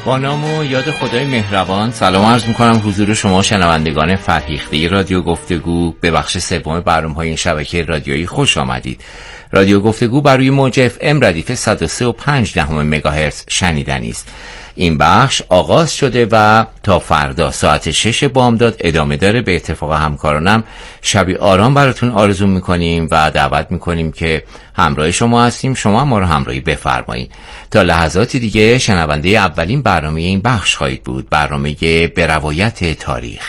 با نام و یاد خدای مهربان سلام عرض میکنم حضور شما شنوندگان فرهیخته رادیو گفتگو به بخش سوم برنامه‌های این شبکه رادیویی خوش آمدید. رادیو گفتگو بر روی موج FM ردیف 103.5 مگاهرتز شنیدنی است. این بخش آغاز شده و تا فردا ساعت 6 بامداد ادامه داره. به اتفاق همکارانم شبی آرام براتون آرزو میکنیم و دعوت میکنیم که همراه شما هستیم، شما ما رو همراهی بفرمایید. تا لحظاتی دیگه شنونده اولین برنامه این بخش خواهید بود، برنامه به روایت تاریخ.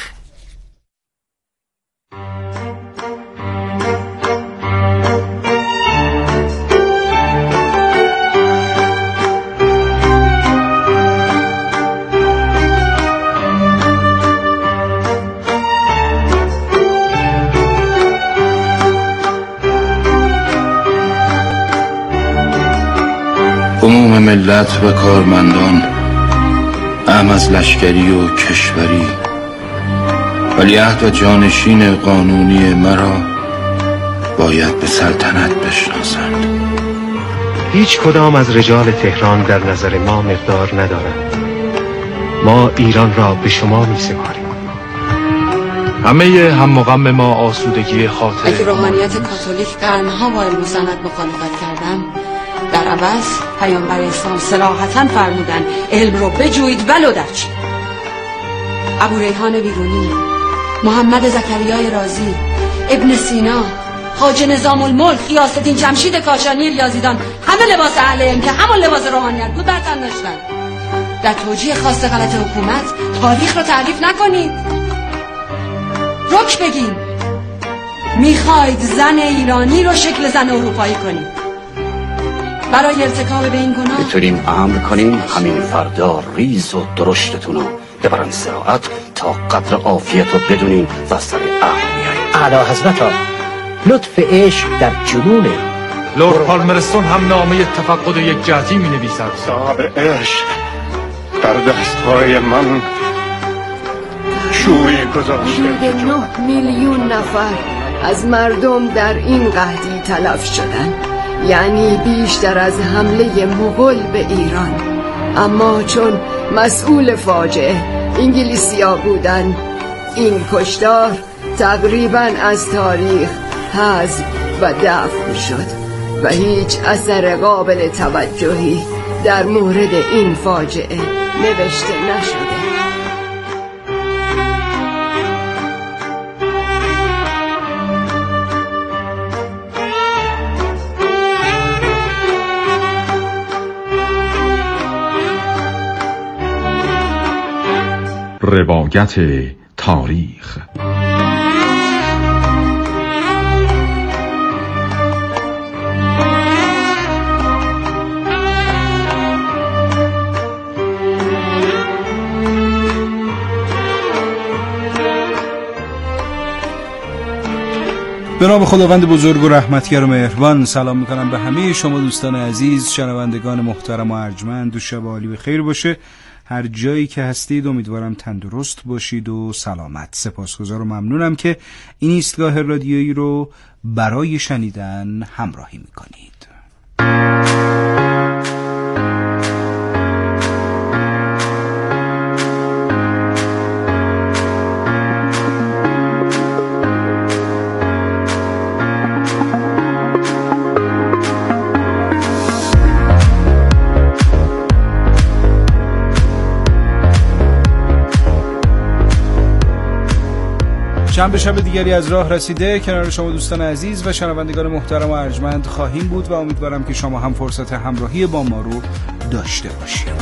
عموم ملت و کارمندان، اهم از لشکری و کشوری، ولیعهد و جانشین قانونی مرا باید به سلطنت بشناسند. هیچ کدام از رجال تهران در نظر ما مقدار ندارند. ما ایران را به شما می سپاریم. همه هم و غم ما آسودگی خاطر. اگه روحانیت کاتولیک قرنها با علم و سنت مخالفت کردم، در عوض پیامبر اسلام صراحتاً فرمودن علم رو بجوید ولو در چی. ابو ریحان بیرونی، محمد زکریای رازی، ابن سینا، خواجه نظام الملک، غیاث الدین جمشید کاشانی ریاضیدان، همه لباس اهل علم که همون لباس روحانیت بود بر تن داشتن. در توجیه خاص غلط حکومت تاریخ رو تعریف نکنید، رک بگین. میخواید زن ایرانی رو شکل زن اروپایی کنید. برای ارتکاب به این گناه میتونیم امر کنیم همین فردا ریز و درشتتون رو ببرن صراحت تا قدر عافیت رو بدونین و سر عقل میایین. اعلی حضرت لطف عشق در جنونه. لورد پالمرستون هم نامه تفقد یک جهتی می نویسد. صاحب عشق در دستهای من شوری گذاشته. 9 میلیون نفر از مردم در این قحطی تلف شدن، یعنی بیشتر از حمله مغول به ایران. اما چون مسئول فاجعه انگلیسی‌ها بودن، این کشتار تقریباً از تاریخ حذف و دفن شد و هیچ اثر قابل توجهی در مورد این فاجعه نوشته نشده. روایت تاریخ. به نام خداوند بزرگ و رحمتگر و مهربان سلام میکنم به همه شما دوستان عزیز، شنوندگان محترم و ارجمند. و شب عالی به خیر باشه هر جایی که هستید. امیدوارم تندرست باشید و سلامت. سپاسگزار و ممنونم که این ایستگاه رادیویی رو برای شنیدن همراهی میکنید. شنبه شب دیگری از راه رسیده. کنار شما دوستان عزیز و شنوندگان محترم و ارجمند خواهیم بود و امیدوارم که شما هم فرصت همراهی با ما رو داشته باشید.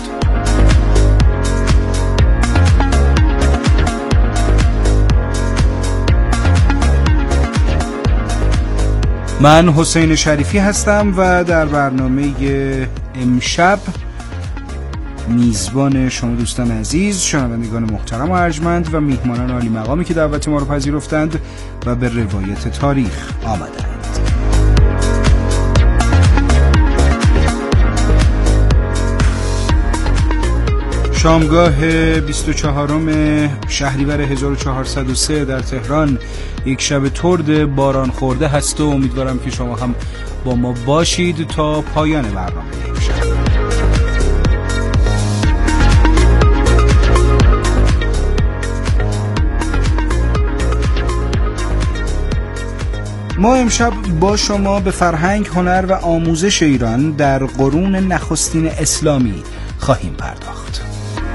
من حسین شریفی هستم و در برنامه امشب میزبان شما دوستان عزیز، شنوندگان محترم و ارجمند و میهمانان عالی مقامی که دعوت ما رو پذیرفتند و به روایت تاریخ آمدند. شامگاه 24 شهریور 1403 در تهران یک شب ترد باران خورده هست و امیدوارم که شما هم با ما باشید تا پایان برنامه امشب. ما امشب با شما به فرهنگ، هنر و آموزش ایران در قرون نخستین اسلامی خواهیم پرداخت.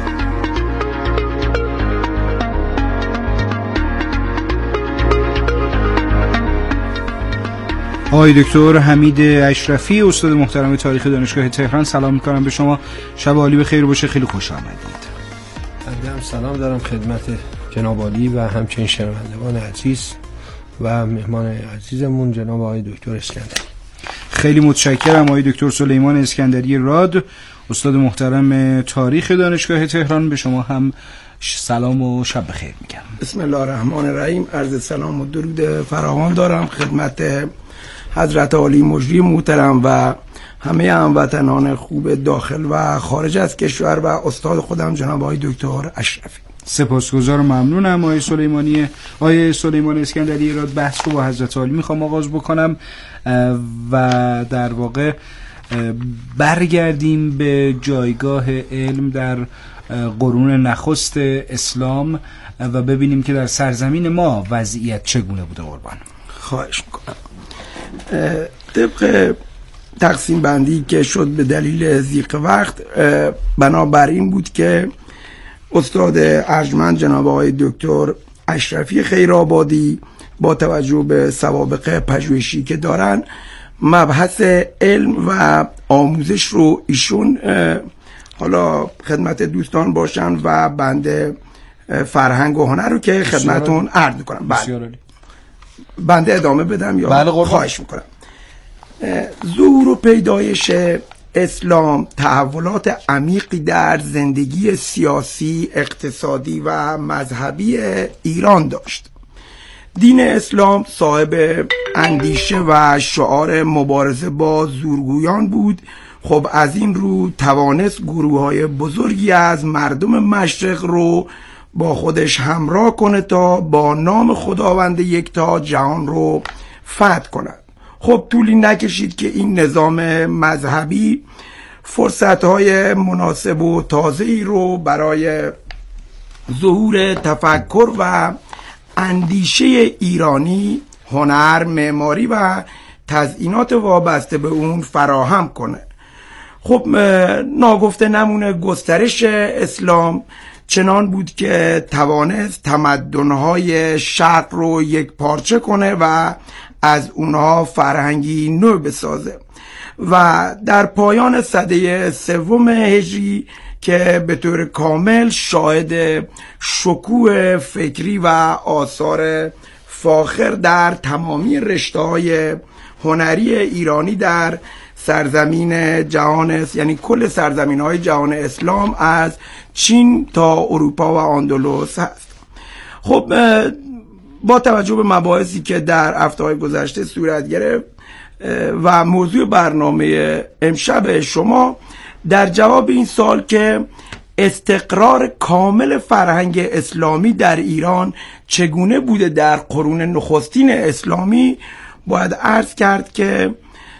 آقای دکتر حمید اشرفی، استاد محترم تاریخ دانشگاه تهران، سلام می‌کنم به شما. شب عالی بخیر باشه، خیلی خوش آمدید. من سلام دارم خدمت جناب عالی و همچنین شنوندگان عزیز و مهمان عزیزمون جناب آقای دکتر اسکندری. خیلی متشکرم آقای دکتر سلیمان اسکندری راد، استاد محترم تاریخ دانشگاه تهران. به شما هم سلام و شب بخیر میگم. بسم الله الرحمن الرحیم. عرض سلام و درود فراوان دارم خدمت حضرت عالی مجری محترم و همه هموطنان خوب داخل و خارج از کشور و استاد خودم جناب آقای دکتر اشرفی. سپاسگزارم، ممنونم آقای سلیمانی. آقای سلیمان اسکندری راد، بحث رو با حضرت عالی میخوام آغاز بکنم و در واقع برگردیم به جایگاه علم در قرون نخست اسلام و ببینیم که در سرزمین ما وضعیت چگونه بوده. قربان. خواهش میکنم. طبق تقسیم بندی که شد به دلیل ضیق وقت، بنابراین بود که استاد ارجمند جناب آقای دکتر اشرفی خیرآبادی با توجه به سوابق پژوهشی که دارن، مبحث علم و آموزش رو ایشون حالا خدمت دوستان باشن و بنده فرهنگ و هنر رو که خدمتون عرض میکنم. بنده ادامه بدم یا؟ بله قربان. خواهش میکنم. ظهور و پیدایش اسلام تحولات عمیقی در زندگی سیاسی، اقتصادی و مذهبی ایران داشت. دین اسلام صاحب اندیشه و شعار مبارزه با زورگویان بود. خب از این رو توانست گروه‌های بزرگی از مردم مشرق رو با خودش همراه کنه تا با نام خداوند یکتا جهان رو فتح کند. خب طولی نکشید که این نظام مذهبی فرصت‌های مناسب و تازه‌ای رو برای ظهور تفکر و اندیشه ایرانی، هنر، معماری و تزیینات وابسته به اون فراهم کنه. خب ناگفته نمونه گسترش اسلام چنان بود که توانست تمدن‌های شرق رو یک پارچه کنه و از اونها فرهنگی نو بسازه و در پایان سده سوم هجری که به طور کامل شاهد شکوه فکری و آثار فاخر در تمامی رشته‌های هنری ایرانی در سرزمین جهان، یعنی کل سرزمین‌های جهان اسلام از چین تا اروپا و اندلس هست. خب با توجه به مباحثی که در هفته‌های گذشته صورت گرفت و موضوع برنامه امشب شما، در جواب این سوال که استقرار کامل فرهنگ اسلامی در ایران چگونه بوده در قرون نخستین اسلامی، باید عرض کرد که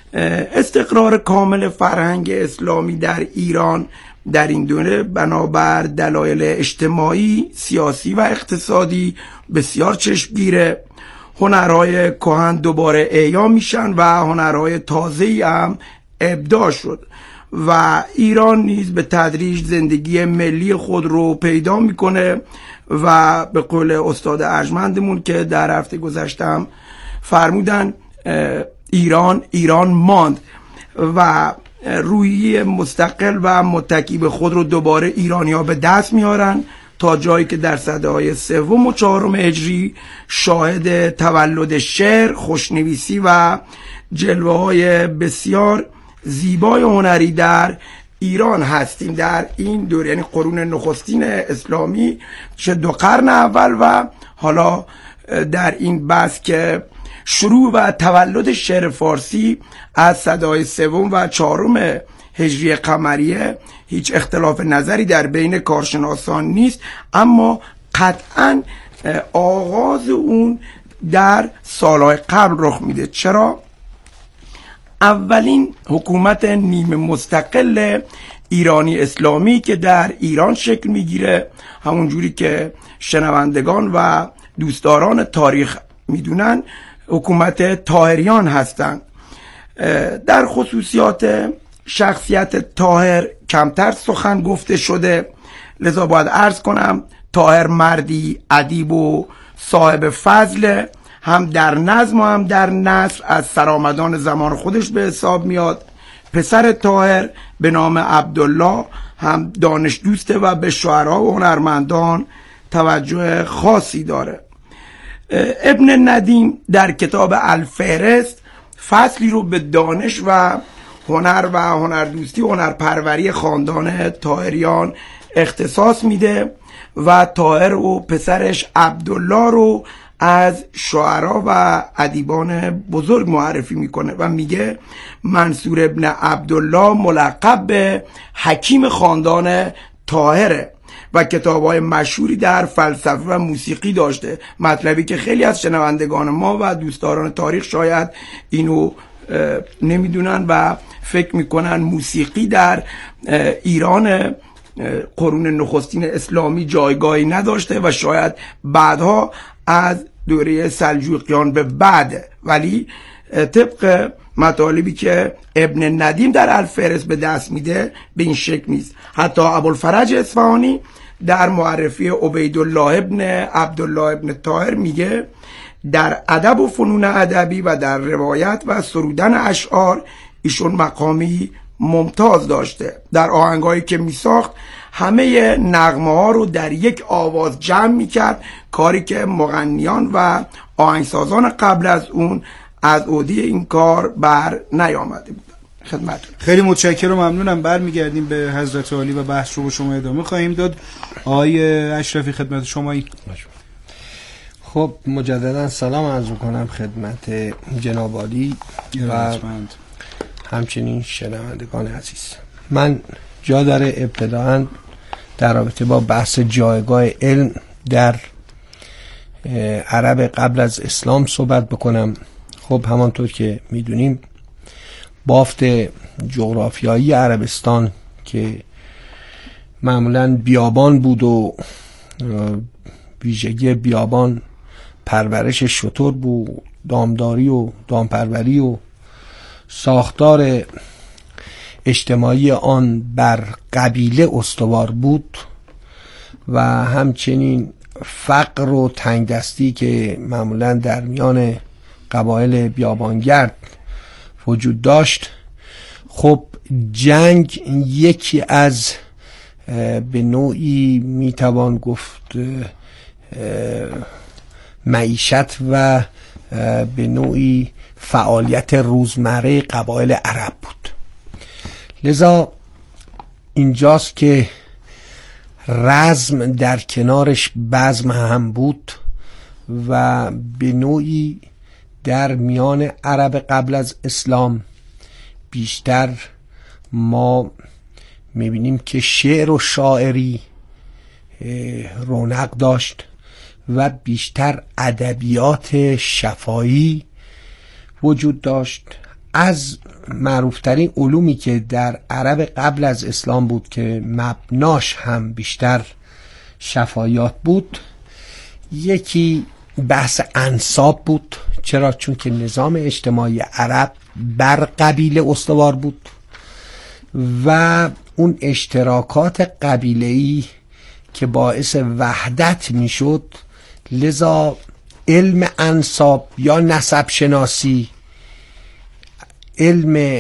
استقرار کامل فرهنگ اسلامی در ایران در این دوره بنابر دلایل اجتماعی، سیاسی و اقتصادی بسیار چشمگیره. هنرهای کهن دوباره احیا میشن و هنرهای تازه‌ای هم ابداع شد و ایران نیز به تدریج زندگی ملی خود رو پیدا میکنه و به قول استاد ارجمندمون که در هفته گذشتم فرمودن ایران ماند و روحیه مستقل و متکی به خود رو دوباره ایرانی‌ها به دست میارن تا جایی که در سده‌های سوم و چهارم هجری شاهد تولد شعر، خوشنویسی و جلوه‌های بسیار زیبای هنری در ایران هستیم. در این دوره یعنی قرون نخستین اسلامی چه دو قرن اول و حالا در این بحث که شروع و تولد شعر فارسی از سده‌های سوم و چهارم هجری قمریه هیچ اختلاف نظری در بین کارشناسان نیست، اما قطعاً آغاز اون در سالهای قبل رخ میده. چرا؟ اولین حکومت نیمه مستقل ایرانی اسلامی که در ایران شکل میگیره، همون جوری که شنوندگان و دوستداران تاریخ میدونن، حکومت طاهریان هستند. در خصوصیات شخصیت طاهر کمتر سخن گفته شده، لذا باید عرض کنم طاهر مردی ادیب و صاحب فضل، هم در نظم و هم در نثر از سرآمدان زمان خودش به حساب میاد. پسر طاهر به نام عبدالله هم دانش دوسته و به شعرا و هنرمندان توجه خاصی داره. ابن ندیم در کتاب الفهرست فصلی رو به دانش و هنر و هنردوستی و هنرپروری خاندان طاهریان اختصاص میده و طاهر و پسرش عبدالله رو از شعرا و ادیبان بزرگ معرفی میکنه و میگه منصور ابن عبدالله ملقب به حکیم خاندان طاهره و کتاب‌های مشهوری در فلسفه و موسیقی داشته، مطلبی که خیلی از شنوندگان ما و دوستداران تاریخ شاید اینو نمیدونن و فکر میکنن موسیقی در ایران قرون نخستین اسلامی جایگاهی نداشته و شاید بعدها از دوره سلجوقیان به بعد، ولی طبق مطالبی که ابن ندیم در الفهرست به دست میده به این شکل نیست. حتی ابوالفرج اصفهانی در معرفی عبیدالله ابن عبدالله ابن طاهر میگه در ادب و فنون ادبی و در روایت و سرودن اشعار ایشون مقامی ممتاز داشته. در آهنگایی که میساخت همه نغمه ها رو در یک آواز جمع میکرد، کاری که مغنیان و آهنگسازان قبل از اون از عهده این کار بر نیامده بود. خدمتتون. خیلی متشکرم و ممنونم. برمیگردیم به حضرت عالی و بحث رو با شما ادامه خواهیم داد. آقای اشرفی خدمت شمایی. خب مجددا سلام عرض می‌کنم خدمت جناب عالی و همچنین شنوندگان عزیز. من جا داره ابتداً در رابطه با بحث جایگاه علم در عرب قبل از اسلام صحبت بکنم. خب همانطور که میدونیم بافت جغرافیایی عربستان که معمولاً بیابان بود و ویژگی بیابان پرورش شتر بود، دامداری و دامپروری و ساختار اجتماعی آن بر قبیله استوار بود و همچنین فقر و تنگدستی که معمولاً در میان قبایل بیابانگرد وجود داشت. خب جنگ یکی از به نوعی میتوان گفت معیشت و به نوعی فعالیت روزمره قبایل عرب بود. لذا اینجاست که رزم در کنارش بزم هم بود و به نوعی در میان عرب قبل از اسلام بیشتر ما میبینیم که شعر و شاعری رونق داشت و بیشتر ادبیات شفاهی وجود داشت. از معروفترین علومی که در عرب قبل از اسلام بود که مبناش هم بیشتر شفاهیات بود، یکی بحث انساب بود. چرا؟ چون که نظام اجتماعی عرب بر قبیله استوار بود و اون اشتراکات قبیله‌ای که باعث وحدت میشد، لذا علم انساب یا نسب شناسی علم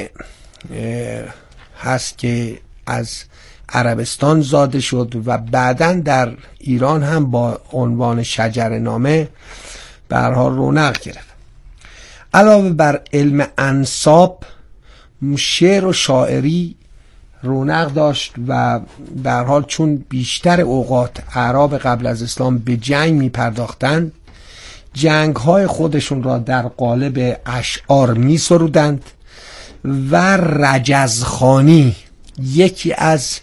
هست که از عربستان زاده شد و بعداً در ایران هم با عنوان شجرنامه به هر حال رونق گرفت. علاوه بر علم انساب، شعر و شاعری رونق داشت و به هر حال چون بیشتر اوقات اعراب قبل از اسلام به جنگ می پرداختند، جنگ های خودشون را در قالب اشعار می سرودند و رجزخوانی یکی از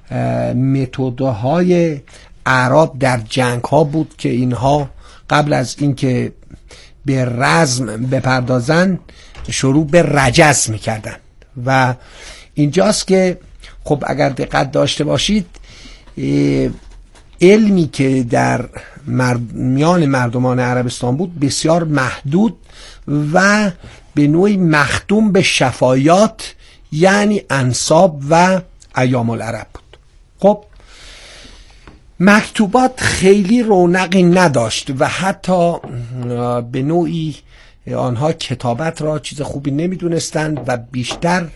متدهای اعراب در جنگ ها بود که اینها قبل از اینکه به رزم بپردازن شروع به رجز میکردن و اینجاست که خب اگر دقت داشته باشید علمی که در میان مردمان عربستان بود بسیار محدود و به نوعی مختوم به شفایات یعنی انساب و ایام العرب بود. خب مکتوبات خیلی رونقی نداشت و حتی به نوعی آنها کتابت را چیز خوبی نمیدونستند و بیشتر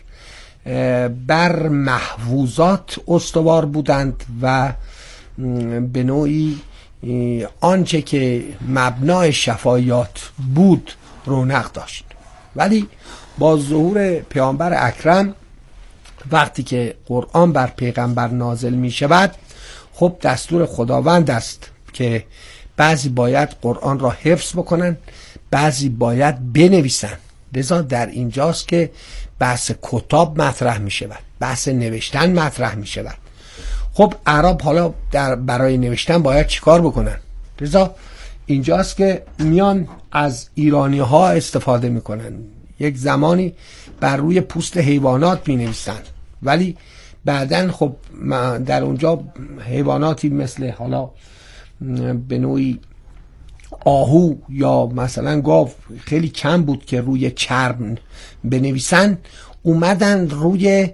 بر محفوظات استوار بودند و به نوعی آنچه که مبنای شفایات بود رونق داشت. ولی با ظهور پیامبر اکرم وقتی که قرآن بر پیغمبر نازل می شود، خب دستور خداوند است که بعضی باید قرآن را حفظ بکنن، بعضی باید بنویسن. لذا در اینجاست که بحث کتاب مطرح می شود، بحث نوشتن مطرح می شود. خب عرب حالا برای نوشتن باید چیکار بکنن؟ لذا اینجاست که میان از ایرانی ها استفاده میکنن. یک زمانی بر روی پوست حیوانات می نویسن، ولی بعدن خب در اونجا حیواناتی مثل حالا به نوعی آهو یا مثلا گاو خیلی کم بود که روی چرم بنویسن، اومدن روی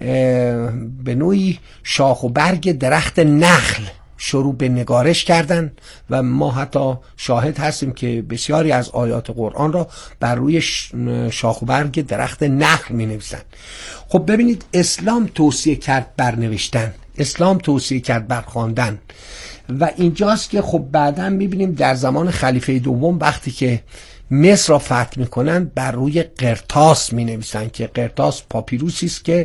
به نوعی شاخ و برگ درخت نخل شروع به نگارش کردن و ما حتی شاهد هستیم که بسیاری از آیات قرآن را بر روی شاخ و برگ درخت نخل می نویسن. خب ببینید اسلام توصیه کرد بر نوشتن، اسلام توصیه کرد بر خواندن و اینجاست که خب بعداً می بینیم در زمان خلیفه دوم وقتی که مصر را فتح می کنن بر روی قرطاس می نویسن که قرطاس پاپیروسی است که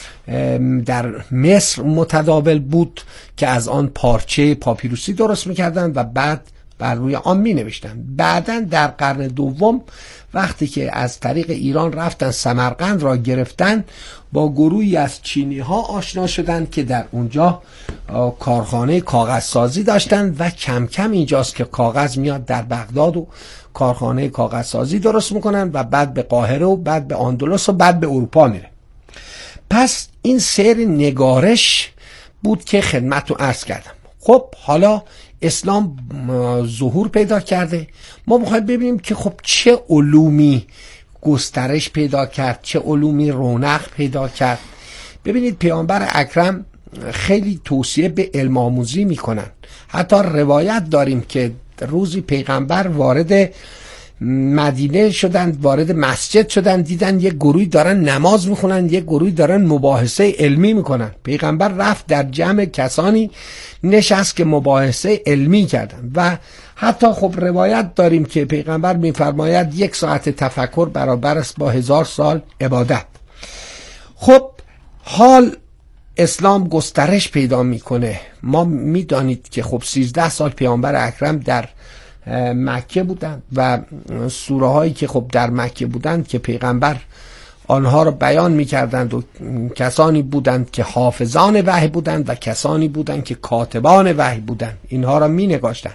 در مصر متداول بود که از آن پارچه پاپیروسی درست میکردن و بعد بر روی آن می نوشتن. بعداً در قرن دوم وقتی که از طریق ایران رفتن سمرقند را گرفتن، با گروهی از چینی ها آشنا شدند که در اونجا کارخانه کاغذسازی داشتن و کم کم اینجاست که کاغذ میاد در بغداد و کارخانه کاغذسازی درست میکنن و بعد به قاهره و بعد به اندلس و بعد به اروپا میره. پس این سیر نگارش بود که خدمت رو عرض کردم. خب حالا اسلام ظهور پیدا کرده، ما میخوایم ببینیم که خب چه علومی گسترش پیدا کرد، چه علومی رونق پیدا کرد. ببینید پیامبر اکرم خیلی توصیه به علم آموزی میکنن. حتی روایت داریم که روزی پیغمبر وارد مدینه شدن، وارد مسجد شدن، دیدن یک گروهی دارن نماز میخونن، یک گروهی دارن مباحثه علمی میکنن. پیغمبر رفت در جمع کسانی نشست که مباحثه علمی کردن و حتی خب روایت داریم که پیغمبر میفرماید 1 ساعت تفکر برابر است با 1000 سال عبادت. خب حال اسلام گسترش پیدا میکنه. ما میدانید که خب 13 سال پیامبر اکرم در مکه بودند و سوره هایی که خب در مکه بودند که پیغمبر آنها را بیان میکردند و کسانی بودند که حافظان وحی بودند و کسانی بودند که کاتبان وحی بودند، اینها را می نگاشتند.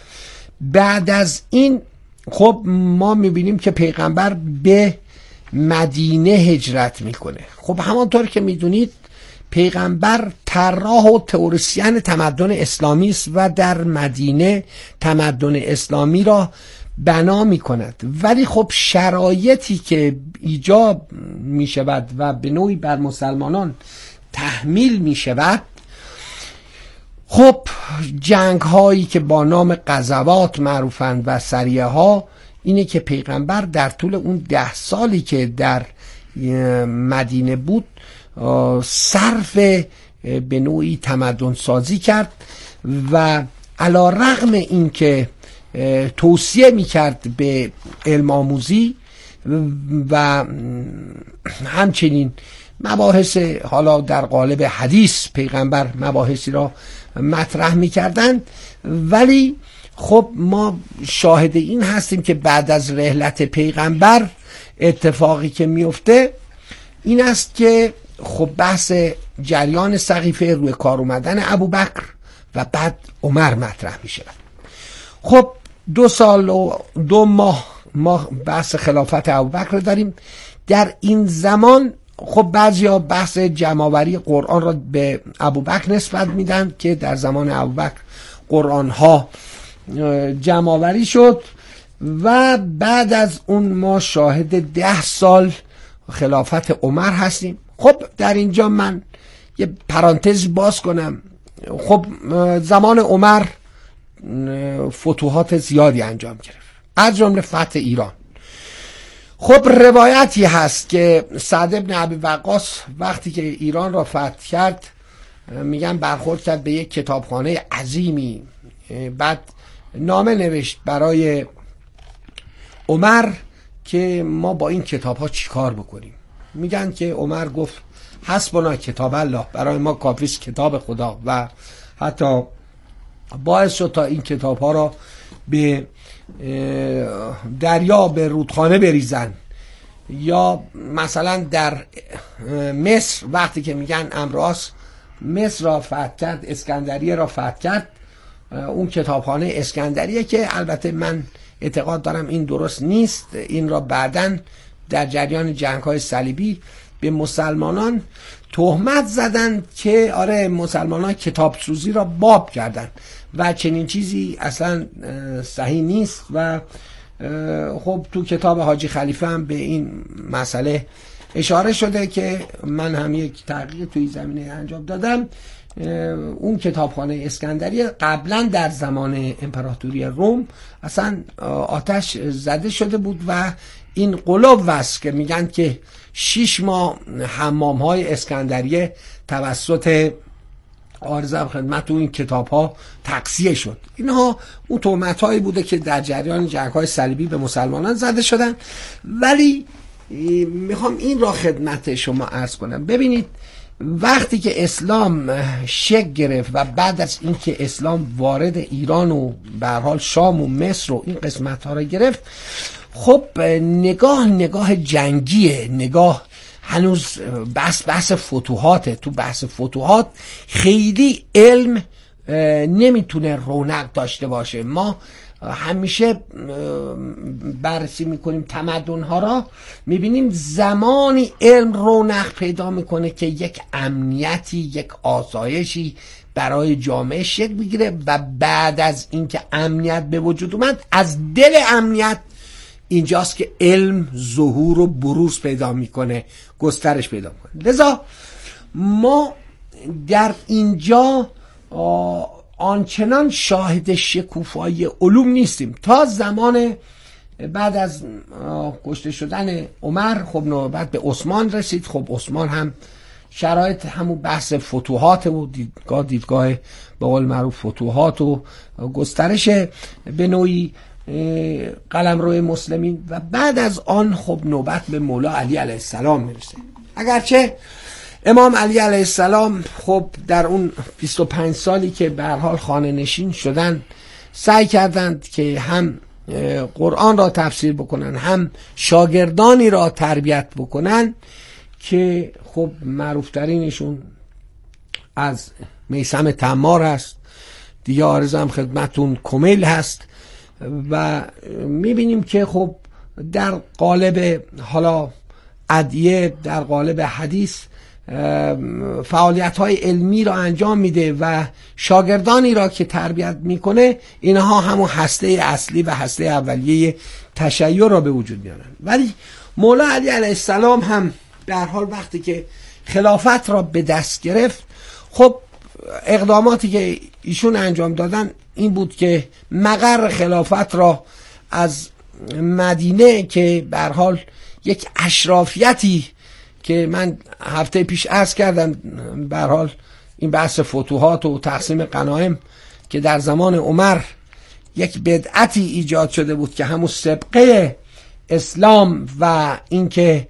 بعد از این خب ما میبینیم که پیغمبر به مدینه هجرت میکنه. خب همانطور که میدونید پیغمبر طراح و تئوریسین تمدن اسلامی است و در مدینه تمدن اسلامی را بنا می کند، ولی خب شرایطی که ایجاب می شود و به نوعی بر مسلمانان تحمیل می شود، خب جنگ هایی که با نام غزوات معروفند و سریه ها، اینه که پیغمبر در طول اون 10 سالی که در مدینه بود صرف به نوعی تمدن سازی کرد و علی رغم این که توصیه میکرد به علم آموزی و همچنین مباحث حالا در قالب حدیث پیغمبر مباحثی را مطرح میکردند، ولی خب ما شاهد این هستیم که بعد از رحلت پیغمبر اتفاقی که میفته این است که خب بحث جریان سقیفه روی کار اومدن ابوبکر و بعد عمر مطرح می شود. خب 2 سال و 2 ماه بحث خلافت ابوبکر داریم. در این زمان خب بعضیا بحث جمع‌آوری قرآن را به ابوبکر نسبت میدن که در زمان ابوبکر قرآن ها جمع‌آوری شد و بعد از اون ما شاهد 10 سال خلافت عمر هستیم. خب در اینجا من یه پرانتز باز کنم. خب زمان عمر فتوحات زیادی انجام گرفت، از جمله فتح ایران. خب روایتی هست که سعد بن ابی وقاص وقتی که ایران را فتح کرد میگن برخورد کرد به یک کتابخانه عظیمی، بعد نامه نوشت برای عمر که ما با این کتاب ها چی کار بکنیم. میگن که عمر گفت حسبنا کتاب الله، برای ما کافیست کتاب خدا، و حتی باعث شد تا این کتاب ها را به دریا، به رودخانه بریزن. یا مثلا در مصر وقتی که میگن امراس مصر را فتح کرد، اسکندریه را فتح کرد، اون کتابخانه اسکندریه که البته من اعتقاد دارم این درست نیست، این را بعداً در جریان جنگ‌های صلیبی به مسلمانان تهمت زدن که آره مسلمانان کتاب سوزی را باب کردن و چنین چیزی اصلا صحیح نیست. و خب تو کتاب حاجی خلیفه هم به این مسئله اشاره شده که من هم یک تحقیق توی زمینه انجام دادم. اون کتابخانه اسکندریه قبلا در زمان امپراتوری روم اصلا آتش زده شده بود و این قلوب است که میگن که 6 ماه حمام‌های اسکندریه توسط عارضم خدمت تو این کتاب‌ها تقصیه شد. اینها اون تهمت‌هایی بوده که در جریان جنگ‌های صلیبی به مسلمانان زده شدن. ولی میخوام این را خدمت شما عرض کنم. ببینید وقتی که اسلام شکل گرفت و بعد از اینکه اسلام وارد ایران و به هر حال شام و مصر و این قسمت‌ها را گرفت، خب نگاه جنگیه، نگاه هنوز بحث فتوحاته. تو بحث فتوحات خیلی علم نمیتونه رونق داشته باشه. ما همیشه بررسی میکنیم تمدن‌ها را، میبینیم زمانی علم رونق پیدا میکنه که یک امنیتی، یک آسایشی برای جامعه شکل بگیره و بعد از اینکه امنیت به وجود اومد، از دل امنیت اینجاست که علم ظهور و بروز پیدا میکنه، گسترش پیدا میکنه. لذا ما در اینجا آنچنان شاهد شکوفایی علوم نیستیم. تا زمان بعد از کشته شدن عمر خب نوبت به عثمان رسید. خب عثمان هم شرایط همون بحث فتوحات و دیدگاه به قول معروف فتوحات و گسترش به نوعی قلمرو مسلمین، و بعد از آن خب نوبت به مولا علی علیه السلام میرسه. اگرچه امام علی علیه السلام خب در اون 25 سالی که به هر حال خانه نشین شدن سعی کردند که هم قرآن را تفسیر بکنن، هم شاگردانی را تربیت بکنن که خب معروفترینشون از میثم تمار هست، دیگه عارضم خدمتون کمیل هست. و میبینیم که خب در قالب حالا ادعیه، در قالب حدیث فعالیت‌های علمی را انجام میده و شاگردانی را که تربیت میکنه اینها همون هسته اصلی و هسته اولیه تشیع را به وجود میارن. ولی مولا علی علیه السلام هم در حال وقتی که خلافت را به دست گرفت، خب اقداماتی که ایشون انجام دادن این بود که مقر خلافت را از مدینه که به هر حال یک اشرافیتی که من هفته پیش عرض کردم، به هر حال این بحث فتوحات و تقسیم غنایم که در زمان عمر یک بدعتی ایجاد شده بود که همون سابقه اسلام و اینکه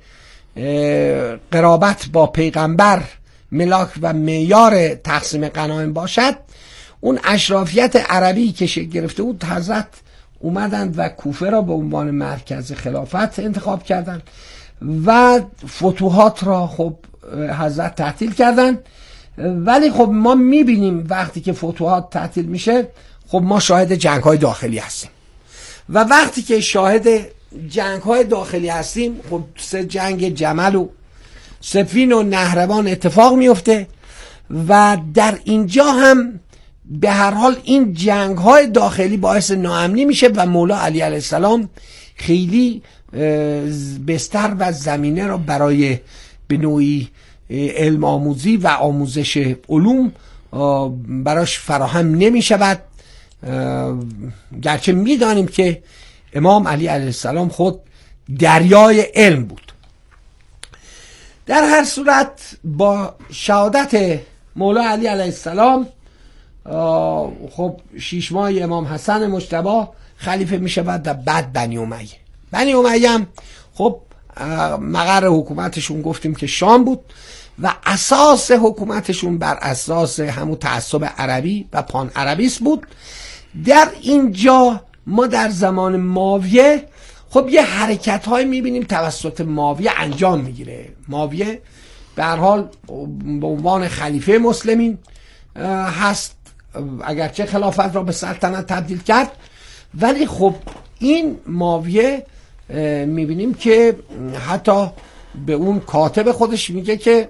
قرابت با پیغمبر ملاک و معیار تقسیم غنایم باشد، اون اشرافیت عربی که شکل گرفته بود حضرت اومدند و کوفه را به عنوان مرکز خلافت انتخاب کردند و فتوحات را خب حضرت تعطیل کردند. ولی خب ما میبینیم وقتی که فتوحات تعطیل میشه خب ما شاهد جنگ‌های داخلی هستیم و وقتی که شاهد جنگ‌های داخلی هستیم خب جنگ جمل و صفین و نهروان اتفاق میفته و در اینجا هم به هر حال این جنگ های داخلی باعث ناامنی میشه و مولا علی علیه السلام خیلی بستر و زمینه را برای به نوعی علم آموزی و آموزش علوم براش فراهم نمی شود، گرچه می دانیم که امام علی علیه السلام خود دریای علم بود. در هر صورت با شهادت مولا علی علیه السلام خب 6 ماه امام حسن مجتبی خلیفه می شود و بعد بنی امیه هم خب مقر حکومتشون گفتیم که شام بود و اساس حکومتشون بر اساس همون تعصب عربی و پان عربیست بود. در اینجا ما در زمان ماویه خب یه حرکت های میبینیم توسط ماویه انجام میگیره. ماویه به هر حال به عنوان خلیفه مسلمین هست، اگرچه خلافت را به سلطنت تبدیل کرد، ولی خب این ماویه میبینیم که حتی به اون کاتب خودش میگه که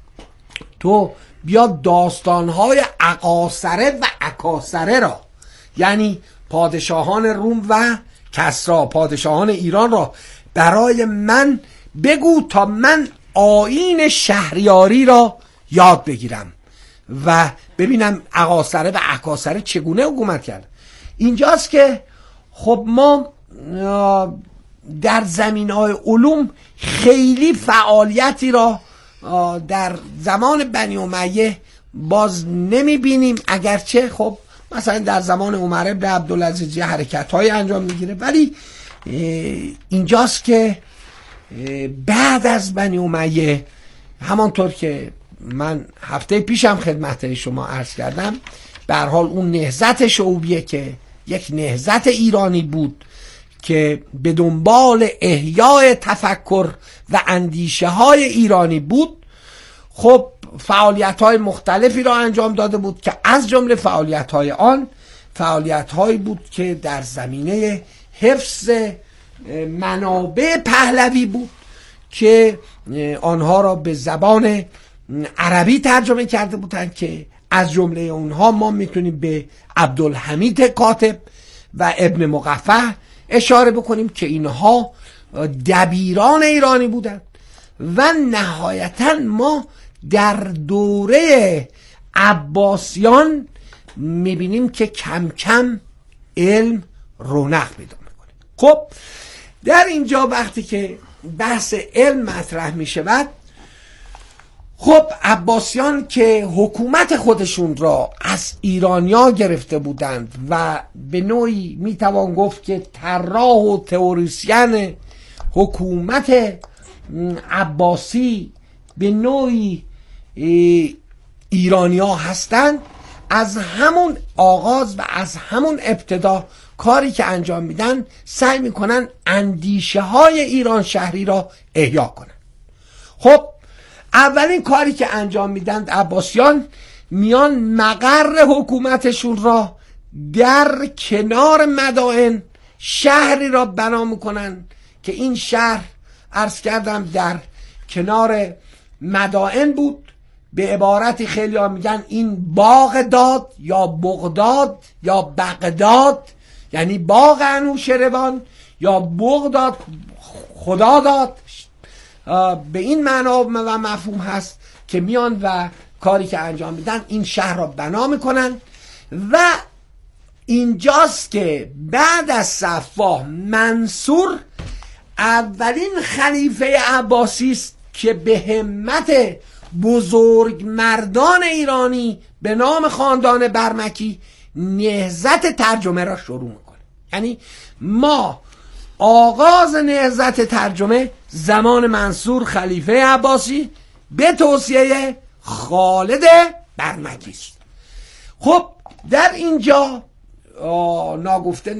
تو بیا داستانهای اقاصره و اکاسره را، یعنی پادشاهان روم و کسرا، پادشاهان ایران را برای من بگو تا من آیین شهریاری را یاد بگیرم و ببینم اقاصره و اکاسره چگونه حکومت کرد. اینجاست که خب ما در زمینهای علوم خیلی فعالیتی را در زمان بنی امیه باز نمی بینیم، اگرچه خب مثلا در زمان عمر بن عبدالعزیز حرکت های انجام میگیره، ولی اینجاست که بعد از بنی امیه همانطور که من هفته پیشم خدمت شما عرض کردم، به هر حال اون نهضت شعوبیه که یک نهضت ایرانی بود که به دنبال احیای تفکر و اندیشه های ایرانی بود، خب فعالیت های مختلفی را انجام داده بود که از جمله فعالیت های آن فعالیت هایی بود که در زمینه حفظ منابع پهلوی بود که آنها را به زبان عربی ترجمه کرده بودند، که از جمله اونها ما میتونیم به عبدالحمید کاتب و ابن مقفع اشاره بکنیم که اینها دبیران ایرانی بودند. و نهایتا ما در دوره عباسیان میبینیم که کم کم علم رونق پیدا میکنه. خب در اینجا وقتی که بحث علم مطرح میشود، خب عباسیان که حکومت خودشون را از ایرانیا گرفته بودند و به نوعی میتوان گفت که طراح و تئوریسین حکومت عباسی به نوعی ایرانیا هستند، از همون آغاز و از همون ابتدا کاری که انجام میدن سعی میکنن اندیشه های ایران شهری را احیا کنن. خب اولین کاری که انجام میدن عباسیان، میان مقر حکومتشون را در کنار مدائن شهری را بنا میکنن که این شهر عرض کردم در کنار مدائن بود. به عبارتی خیلی ها میگن این باغداد یا بغداد یا بغداد، یعنی باغ انوشیروان یا بغداد خدا داد، به این معنا و مفهوم هست که میان و کاری که انجام میدن این شهر را بنا میکنن. و اینجاست که بعد از صفاح منصور اولین خلیفه عباسی است که به همت بزرگ مردان ایرانی به نام خاندان برمکی نهضت ترجمه را شروع میکنه. یعنی ما آغاز نهضت ترجمه زمان منصور خلیفه عباسی به توصیه خالد برمکی است. خب در اینجا ناگفته